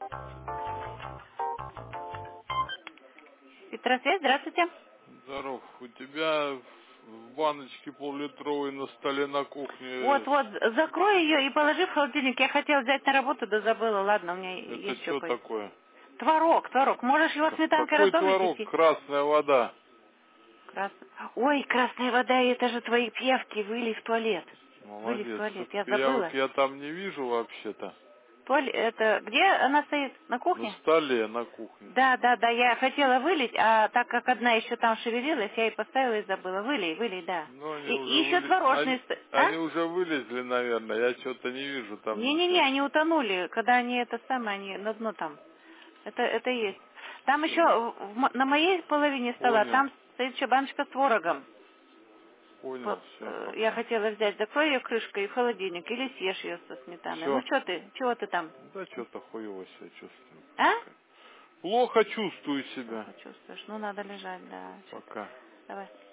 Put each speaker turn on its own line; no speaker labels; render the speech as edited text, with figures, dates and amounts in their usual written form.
Петросвет, здравствуйте.
Здоров. У тебя в баночке пол-литровой на столе на кухне.
Вот, закрой ее и положи в холодильник. Я хотела взять на работу, да забыла. Ладно, у меня
Это
есть что
что
поесть.
такое?
Творог. Можешь его сметанкой
Какой
раздобыть,
творог?
если...
Красная вода.
Ой, красная вода, это же твои пьявки, вылей в туалет. Вылей в
Молодец.
туалет, я
Пиявок
забыла.
я там не вижу вообще-то.
Это где она стоит? На
На
кухне?
столе, на кухне.
Да, я хотела вылить, а так как одна еще там шевелилась, я и поставила и забыла. Вылей, да.
Ну, они
И
уже
еще
вылезли.
творожный... А?
Они уже вылезли, наверное. Я что-то не вижу там
Не-не-не,
ничего.
они утонули, когда они это самое, они на дно там. Это есть. Там еще
Все.
на моей половине стола,
Понял.
там стоит еще баночка с творогом.
Понял. Все,
Я
пока.
хотела взять, закрой ее крышкой в холодильник или съешь ее со сметаной. Ну
Все.
что ты, чего ты там?
Да что-то хуево себя чувствую.
А?
Пока. Плохо чувствую себя.
Плохо чувствуешь, ну надо лежать, да. Что-то.
Пока.
Давай.